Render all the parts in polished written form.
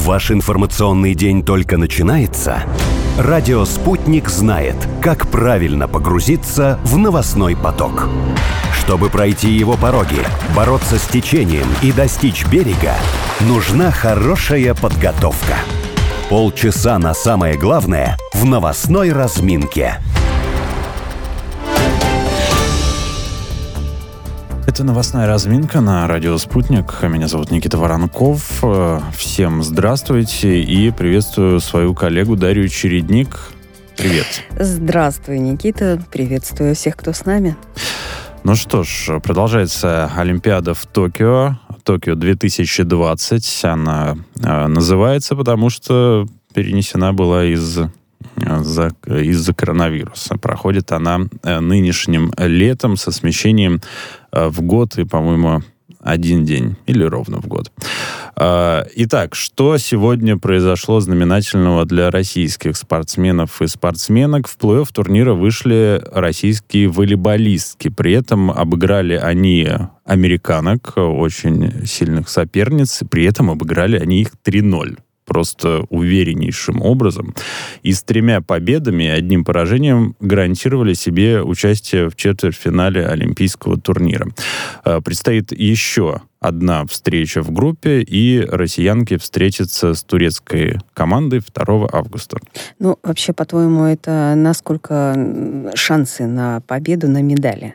Ваш информационный день только начинается? Радио «Спутник» знает, как правильно погрузиться в новостной поток. Чтобы пройти его пороги, бороться с течением и достичь берега, нужна хорошая подготовка. Полчаса на самое главное в новостной разминке. Это новостная разминка на радио «Спутник». Меня зовут Никита Воронков. Всем здравствуйте и приветствую свою коллегу Дарью Чередник. Привет. Здравствуй, Никита. Приветствую всех, кто с нами. Ну что ж, продолжается Олимпиада в Токио. Токио 2020. Она называется, потому что перенесена была из-за коронавируса. Проходит она нынешним летом со смещением в год и, по-моему, один день или ровно в год. Итак, что сегодня произошло знаменательного для российских спортсменов и спортсменок? В плей-офф турнира вышли российские волейболистки. При этом обыграли они американок, очень сильных соперниц. При этом обыграли они их 3-0. Просто увереннейшим образом. И с 3 победами и 1 поражением гарантировали себе участие в четвертьфинале Олимпийского турнира. Предстоит еще одна встреча в группе, и россиянки встретятся с турецкой командой 2 августа. Ну, вообще, по-твоему, это насколько шансы на победу, на медали?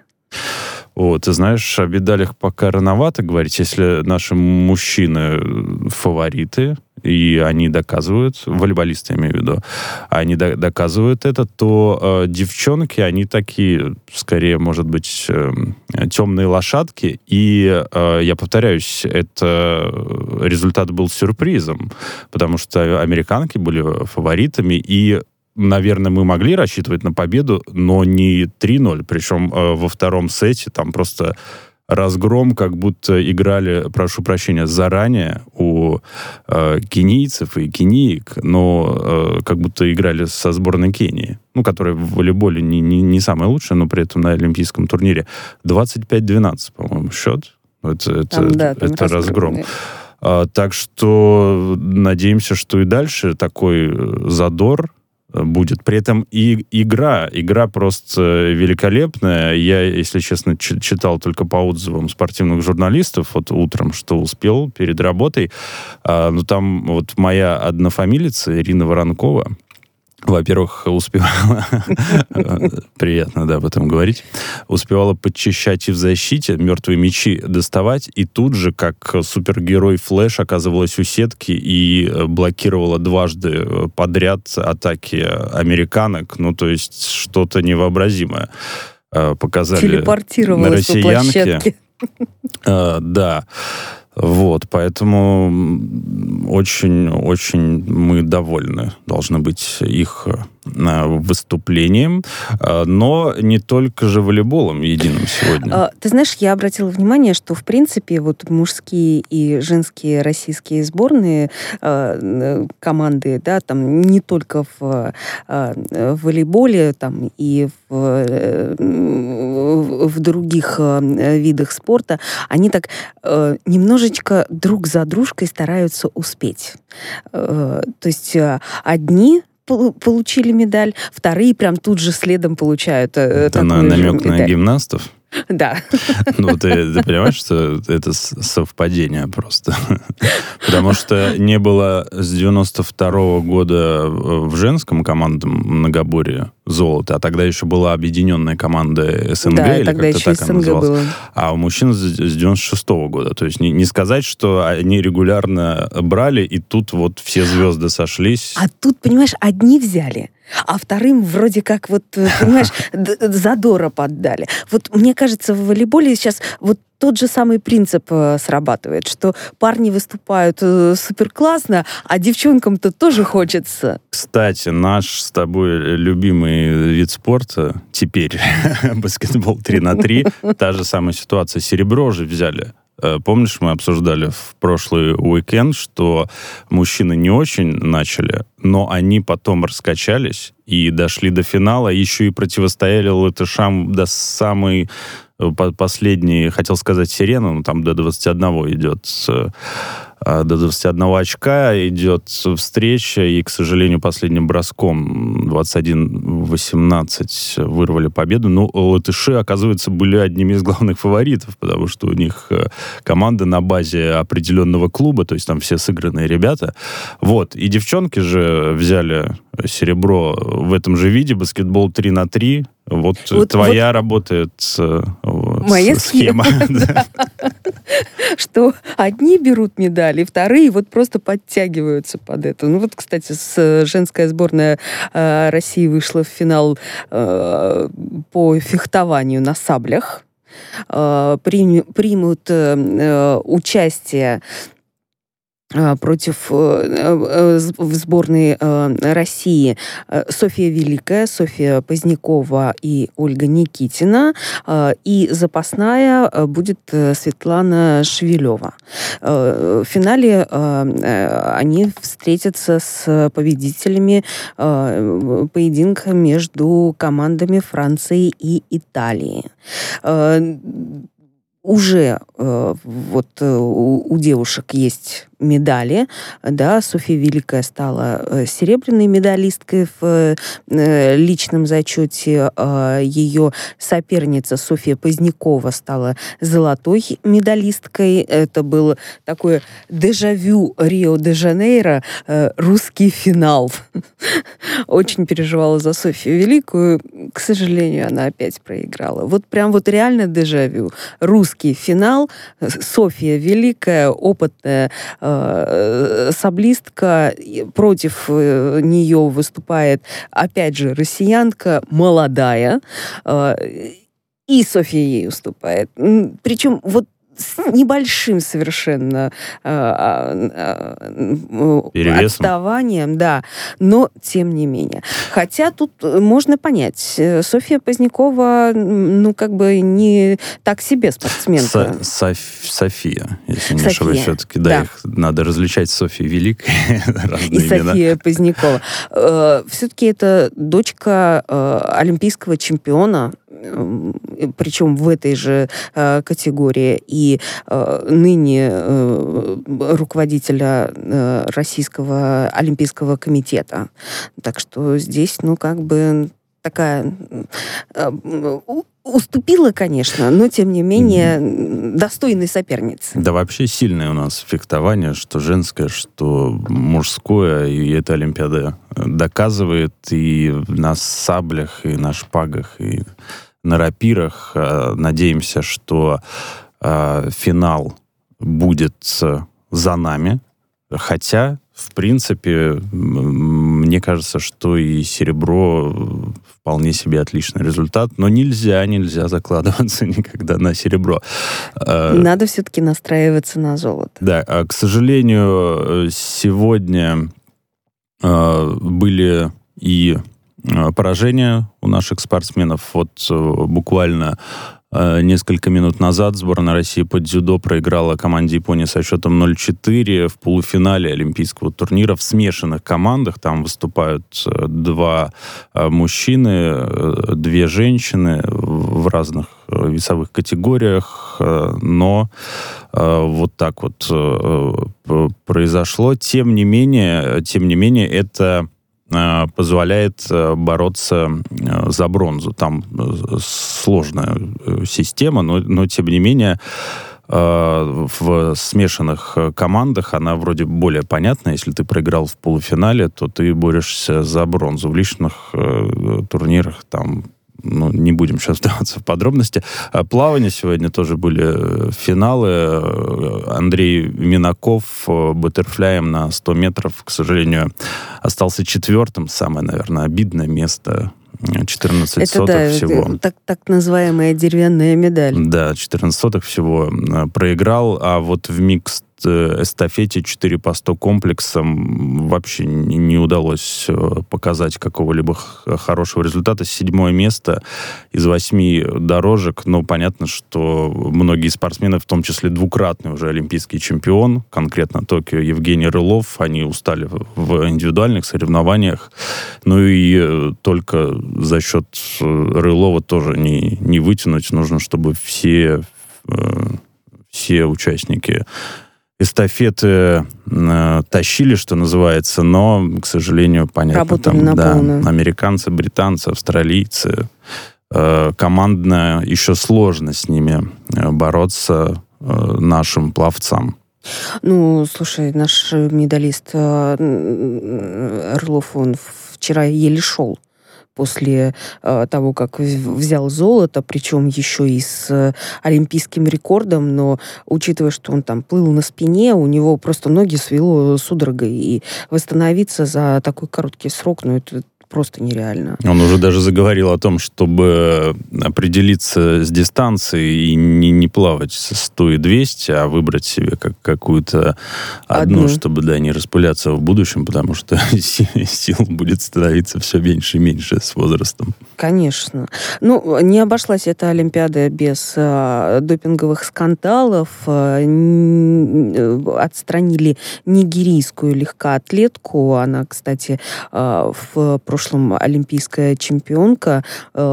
Ты знаешь, о медалях пока рановато говорить. Если наши мужчины фавориты, и они доказывают, волейболисты, я имею в виду, они доказывают это, то девчонки, они такие, скорее, может быть, темные лошадки. И, я повторяюсь, это результат был сюрпризом, потому что американки были фаворитами, и наверное, мы могли рассчитывать на победу, но не 3-0. Причем во втором сете там просто разгром, как будто играли, прошу прощения, заранее у кенийцев и кениек, но как будто играли со сборной Кении, которая в волейболе не самая лучшая, но при этом на олимпийском турнире. 25-12, по-моему, счет. Это разгром. Так что надеемся, что и дальше такой задор будет. При этом и игра просто великолепная. Я, если честно, читал только по отзывам спортивных журналистов утром, что успел перед работой. Но там моя однофамилица Ирина Воронкова, во-первых, успевала, приятно, об этом говорить, успевала подчищать и в защите, мертвые мячи доставать, и тут же, как супергерой Флэш, оказывалась у сетки и блокировала дважды подряд атаки американок. То есть что-то невообразимое показали телепортировалась по площадке. Да. Поэтому очень-очень мы довольны должны быть их выступлением, но не только же волейболом единым сегодня. Ты знаешь, я обратила внимание, что, в принципе, мужские и женские российские сборные команды, да, там не только в волейболе, там и в других видах спорта, они так немножечко друг за дружкой стараются успеть. То есть одни получили медаль, вторые прям тут же следом получают. Это намек на гимнастов? Да. Ты понимаешь, что это совпадение просто? Потому что не было с 92-го года в женском командном многоборье золота, а тогда еще была объединенная команда СНГ, да, или тогда как-то еще так она называлась. Было. А у мужчин с 96-го года. То есть не сказать, что они регулярно брали, и тут все звезды сошлись. А тут, понимаешь, одни взяли, а вторым вроде как, понимаешь, задора поддали. Мне кажется, в волейболе сейчас тот же самый принцип срабатывает, что парни выступают супер классно, а девчонкам-то тоже хочется. Кстати, наш с тобой любимый вид спорта теперь, баскетбол 3х3, та же самая ситуация. Серебро же взяли. Помнишь, мы обсуждали в прошлый уикенд, что мужчины не очень начали, но они потом раскачались и дошли до финала, еще и противостояли латышам до самой последней, хотел сказать, сирены, но там до 21 идет до 21 очка идет встреча, и, к сожалению, последним броском 21-18 вырвали победу. Но латыши, оказывается, были одними из главных фаворитов, потому что у них команда на базе определенного клуба, то есть там все сыгранные ребята. Вот. И девчонки же взяли серебро в этом же виде, баскетбол 3-3. Вот твоя работает моя схема. Что одни берут медали, вторые вот просто подтягиваются под это. Ну вот, кстати, женская сборная России вышла в финал по фехтованию на саблях. Примут участие против в сборной России Софья Великая, Софья Позднякова и Ольга Никитина. И запасная будет Светлана Шевелева. В финале они встретятся с победителями поединка между командами Франции и Италии. Уже вот у девушек есть медали, да, Софья Великая стала серебряной медалисткой в личном зачете, ее соперница Софья Позднякова стала золотой медалисткой. Это было такое дежавю Рио-де-Жанейро, русский финал. Очень переживала за Софью Великую, к сожалению, она опять проиграла. Вот прям вот реально дежавю. Русский финал, Софья Великая, опытная саблистка, против нее выступает, опять же, россиянка, молодая, и Софья ей уступает. Причем вот с небольшим совершенно отставанием, да, но тем не менее. Хотя тут можно понять, Софья Позднякова, ну, как бы не так себе спортсменка. София, если не ошибаюсь, все-таки, да, их надо различать с Софьей Великой. И София Позднякова. Все-таки это дочка олимпийского чемпиона, причем в этой же категории, и ныне руководителя Российского олимпийского комитета. Так что здесь, ну, как бы такая... Уступила, конечно, но, тем не менее, достойной соперницы. Да, вообще сильное у нас фехтование, что женское, что мужское, и эта Олимпиада доказывает и на саблях, и на шпагах, и на рапирах. Надеемся, что финал будет за нами, хотя, в принципе, мне кажется, что и серебро вполне себе отличный результат, но нельзя закладываться никогда на серебро. Надо все-таки настраиваться на золото. Да, к сожалению, сегодня были и поражения у наших спортсменов. Вот буквально несколько минут назад сборная России по дзюдо проиграла команде Японии со счетом 0-4 в полуфинале олимпийского турнира в смешанных командах. Там выступают 2 мужчины, 2 женщины в разных весовых категориях, но вот так вот произошло. Тем не менее, это позволяет бороться за бронзу. Там сложная система, но тем не менее в смешанных командах она вроде более понятна. Если ты проиграл в полуфинале, то ты борешься за бронзу. В личных турнирах там, ну, не будем сейчас вдаваться в подробности. Плавание сегодня тоже были финалы. Андрей Минаков баттерфляем на 100 метров, к сожалению, остался 4-м. Самое, наверное, обидное место. 14 сотых всего. Так называемая деревянная медаль. Да, 14 сотых всего проиграл, а вот в микс эстафете 4 по 100 комплексом вообще не удалось показать какого-либо хорошего результата. 7-е место из 8 дорожек. Но понятно, что многие спортсмены, в том числе двукратный уже олимпийский чемпион, конкретно Токио Евгений Рылов, они устали в индивидуальных соревнованиях. Ну и только за счет Рылова тоже не вытянуть. Нужно, чтобы все участники эстафеты тащили, что называется, но, к сожалению, понятно, работали там, на да, полную. американцы, британцы, австралийцы, командно еще сложно с ними бороться нашим пловцам. Ну, слушай, наш медалист Орлов, он вчера еле шел после того, как взял золото, причем еще и с олимпийским рекордом, но учитывая, что он там плыл на спине, у него просто ноги свело судорогой, и восстановиться за такой короткий срок, ну, это просто нереально. Он уже даже заговорил о том, чтобы определиться с дистанцией и не плавать со 100 и 200, а выбрать себе какую-то одну, чтобы, да, не распыляться в будущем, потому что сил будет становиться все меньше и меньше с возрастом. Конечно. Ну, не обошлась эта Олимпиада без допинговых скандалов. Отстранили нигерийскую легкоатлетку. Она, кстати, в прошлом олимпийская чемпионка.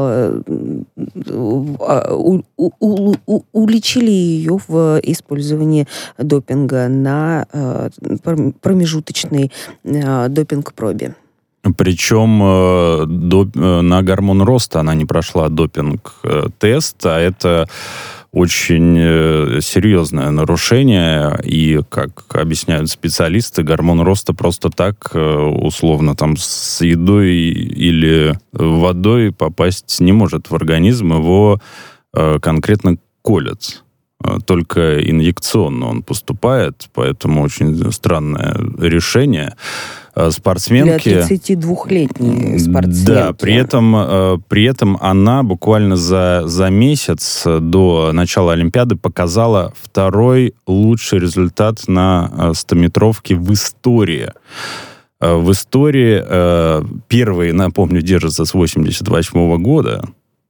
Уличили ее в использовании допинга на промежуточной допинг-пробе. Причем на гормон роста она не прошла допинг-тест, а это очень серьезное нарушение, и, как объясняют специалисты, гормон роста просто так, условно, там, с едой или водой попасть не может в организм, его конкретно колят. Только инъекционно он поступает, поэтому очень странное решение. Спортсменки... Для 32-летней спортсменки. Да, при этом она буквально за месяц до начала Олимпиады показала второй лучший результат на 100-метровке в истории. В истории первый, напомню, держится с 1988 года.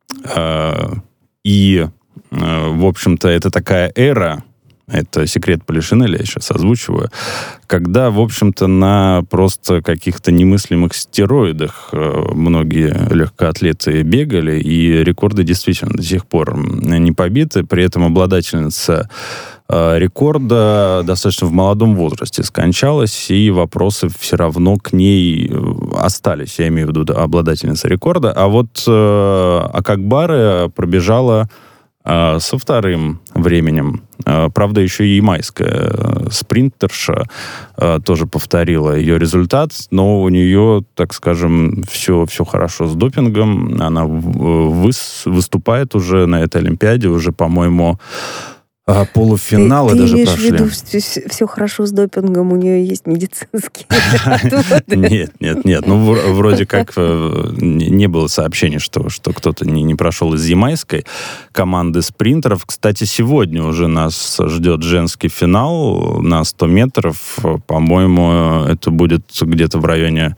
И, в общем-то, это такая эра, это секрет Полишинеля, я сейчас озвучиваю, когда, в общем-то, на просто каких-то немыслимых стероидах многие легкоатлеты бегали, и рекорды действительно до сих пор не побиты. При этом обладательница рекорда достаточно в молодом возрасте скончалась, и вопросы все равно к ней остались. Я имею в виду обладательница рекорда. А вот Акакбаре пробежала со вторым временем. Правда, еще и ямайская спринтерша тоже повторила ее результат, но у нее, так скажем, все хорошо с допингом. Она выступает уже на этой Олимпиаде, уже, по-моему, полуфиналы даже прошли. Ты имеешь в виду, все хорошо с допингом, у нее есть медицинские отводы? Нет. Ну, вроде как не было сообщений, что кто-то не прошел из ямайской команды спринтеров. Кстати, сегодня уже нас ждет женский финал на 100 метров. По-моему, это будет где-то в районе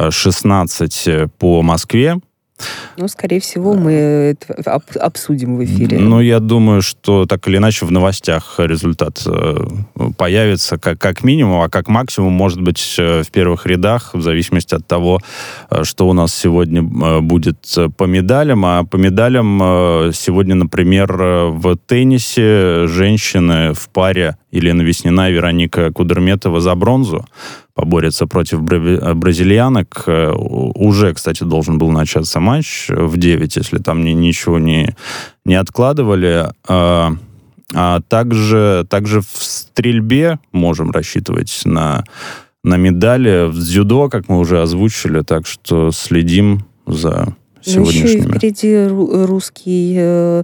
16 по Москве. Ну, скорее всего, мы это обсудим в эфире. Ну, я думаю, что так или иначе в новостях результат появится как минимум, а как максимум, может быть, в первых рядах, в зависимости от того, что у нас сегодня будет по медалям. А по медалям сегодня, например, в теннисе женщины в паре Елена Веснина и Вероника Кудерметова за бронзу поборются против бразильянок. Уже, кстати, должен был начаться матч в 9, если там ничего не откладывали. А также в стрельбе можем рассчитывать на медали. В дзюдо, как мы уже озвучили, так что следим за сегодняшними. Еще и впереди русский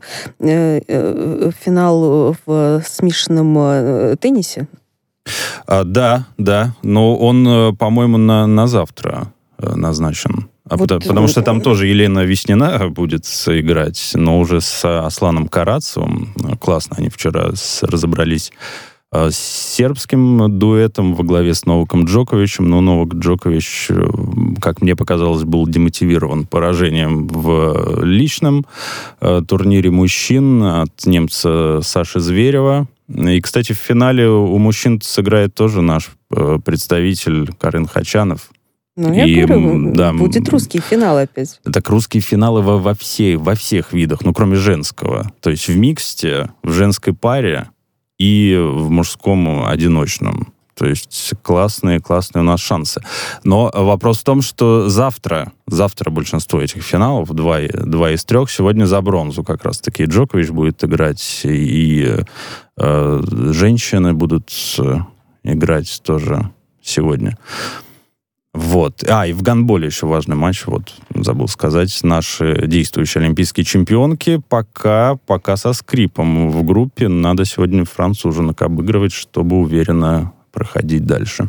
финал в смешанном теннисе. Да, но он, по-моему, на завтра назначен. Потому что там тоже Елена Веснина будет играть, но уже с Асланом Карацевым. Классно, они вчера разобрались с сербским дуэтом во главе с Новаком Джоковичем. Но Новак Джокович, как мне показалось, был демотивирован поражением в личном турнире мужчин от немца Саши Зверева. И, кстати, в финале у мужчин сыграет тоже наш представитель Карен Хачанов. Ну, я говорю, да, будет русский финал опять. Так русские финалы во всех видах, ну, кроме женского. То есть в миксте, в женской паре и в мужском одиночном. То есть классные у нас шансы. Но вопрос в том, что завтра большинство этих финалов, 2 из 3, сегодня за бронзу как раз-таки Джокович будет играть, и женщины будут играть тоже сегодня. Вот. И в гандболе еще важный матч, забыл сказать. Наши действующие олимпийские чемпионки пока со скрипом в группе. Надо сегодня француженок обыгрывать, чтобы уверенно проходить дальше.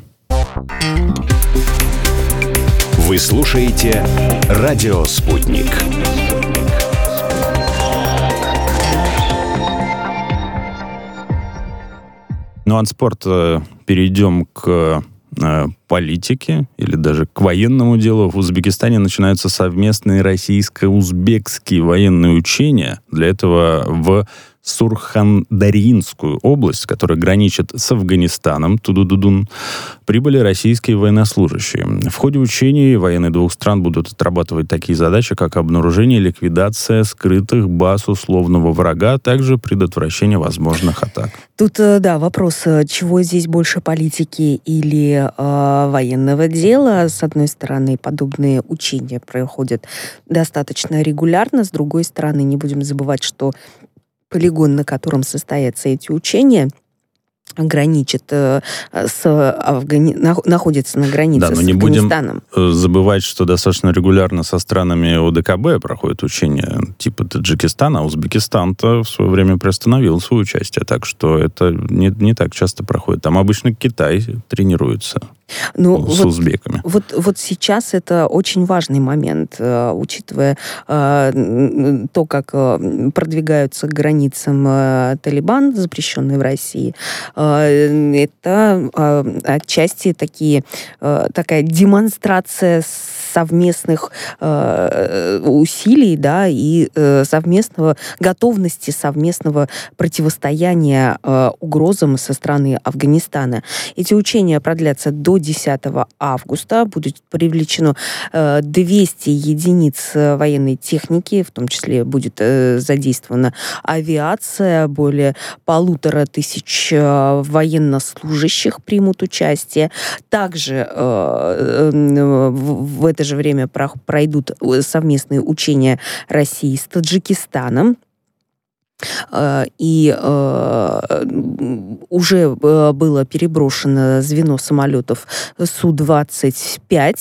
Вы слушаете «Радио Спутник». Ну, от спорта перейдем к политике или даже к военному делу. В Узбекистане начинаются совместные российско-узбекские военные учения. Для этого в Сурхандарьинскую область, которая граничит с Афганистаном, Тудудудун, прибыли российские военнослужащие. В ходе учений военные двух стран будут отрабатывать такие задачи, как обнаружение и ликвидация скрытых баз условного врага, а также предотвращение возможных атак. Тут, вопрос, чего здесь больше, политики или военного дела. С одной стороны, подобные учения проходят достаточно регулярно, с другой стороны, не будем забывать, что полигон, на котором состоятся эти учения, находится на границе с Афганистаном. Не будем забывать, что достаточно регулярно со странами ОДКБ проходят учения типа Таджикистана, а Узбекистан-то в свое время приостановил свое участие, так что это не так часто проходит. Там обычно Китай тренируется. С узбеками. Вот сейчас это очень важный момент, учитывая то, как продвигаются к границам Талибан, запрещенный в России. Это отчасти такая демонстрация совместных усилий, да, и готовности совместного противостояния угрозам со стороны Афганистана. Эти учения продлятся до 10 августа. Будет привлечено 200 единиц военной техники, в том числе будет задействована авиация, более 1500 военнослужащих примут участие. Также в это же время пройдут совместные учения России с Таджикистаном. И уже было переброшено звено самолетов Су-25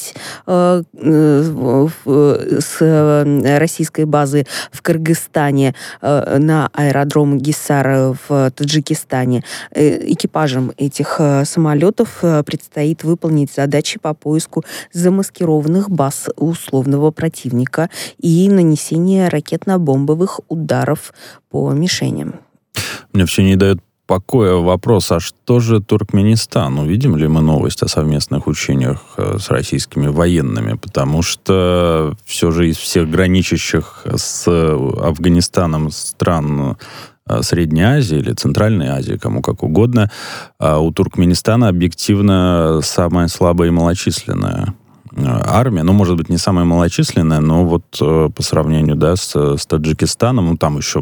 с российской базы в Кыргызстане на аэродром Гисар в Таджикистане. Экипажам этих самолетов предстоит выполнить задачи по поиску замаскированных баз условного противника и нанесения ракетно-бомбовых ударов по мишеням. Мне все не дает покоя вопрос, а что же Туркменистан? Увидим ли мы новость о совместных учениях с российскими военными? Потому что все же из всех граничащих с Афганистаном стран Средней Азии или Центральной Азии, кому как угодно, у Туркменистана объективно самая слабая и малочисленная армия, может быть, не самая малочисленная, но по сравнению, с Таджикистаном, там еще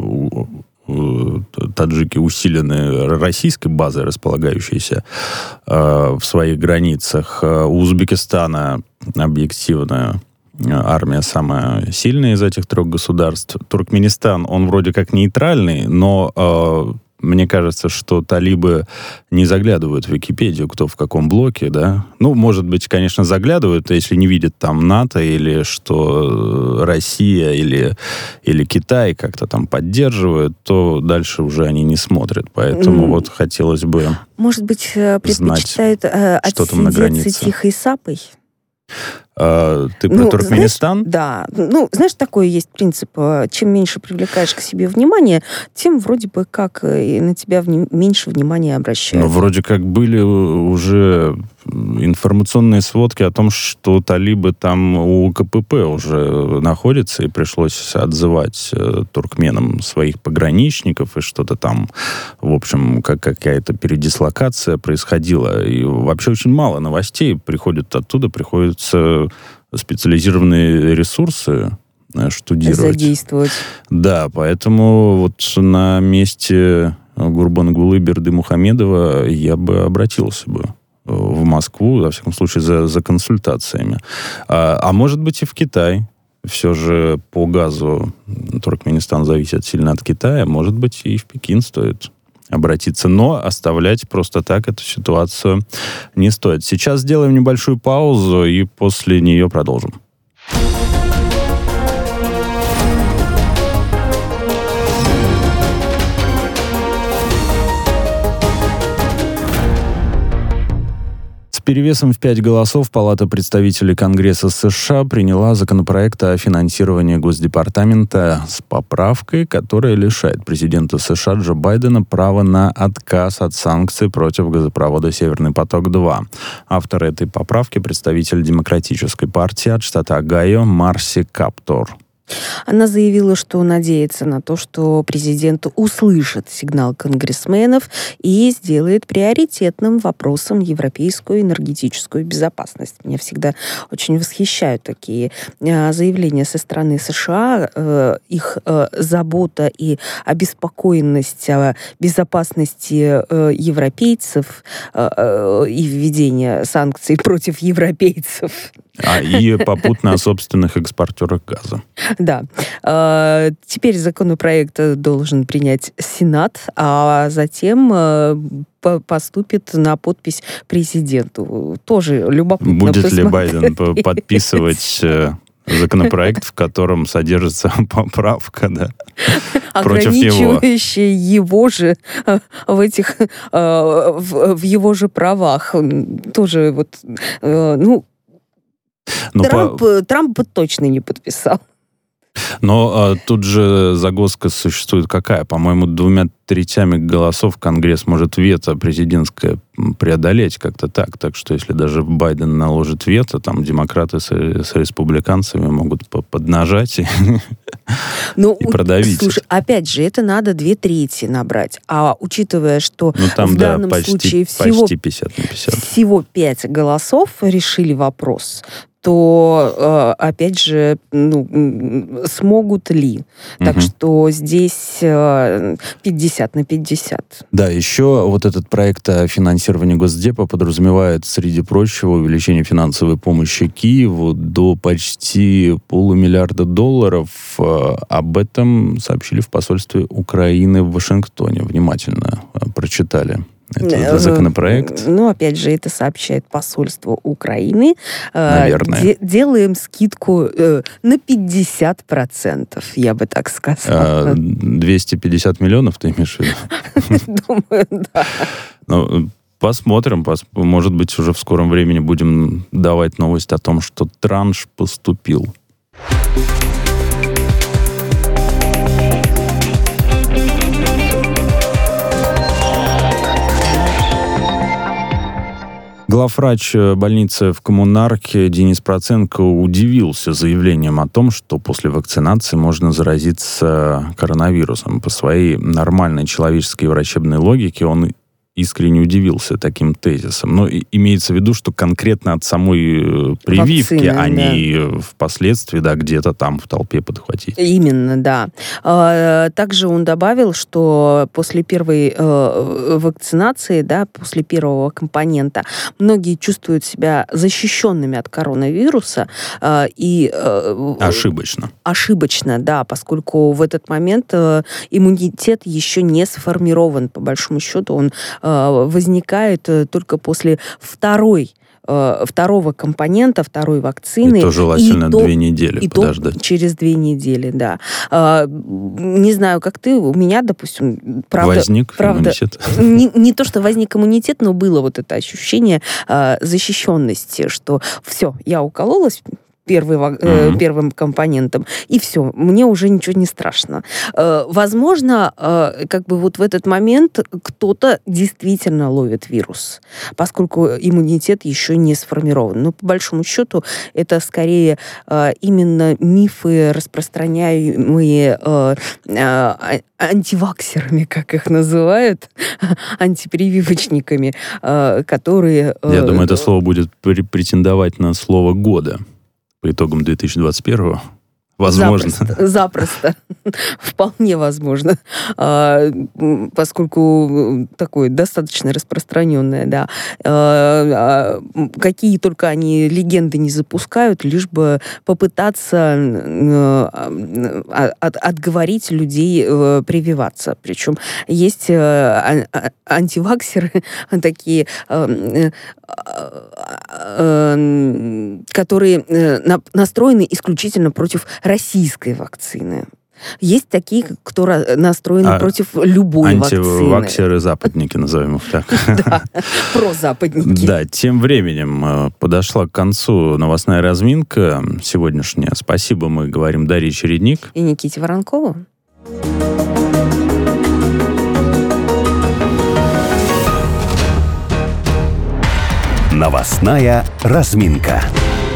таджики усилены российской базой, располагающейся в своих границах. У Узбекистана объективно армия самая сильная из этих 3 государств. Туркменистан, он вроде как нейтральный, но мне кажется, что талибы не заглядывают в Википедию, кто в каком блоке, да. Может быть, конечно, заглядывают, если не видят там НАТО, или что Россия или Китай как-то там поддерживают, то дальше уже они не смотрят. Поэтому хотелось бы может быть, предпочитают отсидеться тихой сапой? Ты про Туркменистан? Да. Знаешь, такой есть принцип. Чем меньше привлекаешь к себе внимание, тем вроде бы как и на тебя меньше внимания обращают. Вроде как были уже информационные сводки о том, что талибы там у КПП уже находятся, и пришлось отзывать туркменам своих пограничников, и что-то там, в общем, какая-то передислокация происходила. И вообще очень мало новостей приходят оттуда, приходится специализированные ресурсы штудировать. Задействовать. Да, поэтому на месте Гурбангулы Бердымухамедова, я бы обратился бы в Москву, во всяком случае, за консультациями. А может быть и в Китай. Все же по газу Туркменистан зависит сильно от Китая. Может быть, и в Пекин стоит обратиться. Но оставлять просто так эту ситуацию не стоит. Сейчас сделаем небольшую паузу и после нее продолжим. Перевесом в 5 голосов Палата представителей Конгресса США приняла законопроект о финансировании Госдепартамента с поправкой, которая лишает президента США Джо Байдена права на отказ от санкций против газопровода «Северный поток-2». Автор этой поправки — представитель Демократической партии от штата Огайо Марси Каптор. Она заявила, что надеется на то, что президент услышит сигнал конгрессменов и сделает приоритетным вопросом европейскую энергетическую безопасность. Меня всегда очень восхищают такие заявления со стороны США. Их забота и обеспокоенность о безопасности европейцев и введение санкций против европейцев. И попутно о собственных экспортерах газа. Да. Теперь законопроект должен принять Сенат, а затем поступит на подпись президенту. Тоже любопытно Будет посмотреть. ли Байден подписывать законопроект, в котором содержится поправка, да, против него? Ограничивающая его же в его же правах. Тоже вот, Трамп бы точно не подписал. Но тут же загвоздка существует какая? По-моему, 2/3 голосов Конгресс может вето президентское преодолеть как-то так. Так что если даже Байден наложит вето, там демократы с республиканцами могут поднажать и продавить. Слушай, опять же, это надо 2/3 набрать. А учитывая, что там, в данном случае почти 50 на 50. Всего 5 голосов решили вопрос, то, опять же, смогут ли? Так что здесь 50 на 50. Да, еще вот этот проект о финансировании Госдепа подразумевает, среди прочего, увеличение финансовой помощи Киеву до почти $500 миллиарда. Об этом сообщили в посольстве Украины в Вашингтоне. Внимательно прочитали этот законопроект. Опять же, это сообщает посольство Украины. Наверное. Делаем скидку на 50%, я бы так сказала. 250 миллионов, ты имеешь в виду? Думаю, да. Посмотрим. Может быть, уже в скором времени будем давать новость о том, что транш поступил. Главврач больницы в Коммунарке Денис Проценко удивился заявлением о том, что после вакцинации можно заразиться коронавирусом. По своей нормальной человеческой врачебной логике он искренне удивился таким тезисом. Но имеется в виду, что конкретно от самой прививки, вакцины, а не впоследствии, да, где-то там в толпе подхватить. Именно, да. Также он добавил, что после первой вакцинации, да, после первого компонента, многие чувствуют себя защищенными от коронавируса. Ошибочно. Ошибочно, да, поскольку в этот момент иммунитет еще не сформирован. По большому счету он возникает только после второго компонента, второй вакцины. И то желательно 2 недели подождать. Через 2 недели, да. Не знаю, как ты, у меня, допустим, возник иммунитет. Не то, что возник иммунитет, но было вот это ощущение защищенности, что все, я укололась первым компонентом, и все, мне уже ничего не страшно. Возможно, как бы вот в этот момент кто-то действительно ловит вирус, поскольку иммунитет еще не сформирован. Но по большому счету это скорее именно мифы, распространяемые антиваксерами, как их называют, антипрививочниками, которые... Я думаю, это слово будет претендовать на слово года. По итогам 2021-го Возможно. Запросто. Вполне возможно. Поскольку такое достаточно распространенное, да. Какие только они легенды не запускают, лишь бы попытаться отговорить людей прививаться. Причем есть антиваксеры такие, которые настроены исключительно против российской вакцины. Есть такие, кто настроены против любой вакцины. Антиваксеры-западники, назовем их так. Да, прозападники. Да, тем временем подошла к концу новостная разминка сегодняшняя. Спасибо, мы говорим Дарье Чередник и Никите Воронкову. Новостная разминка.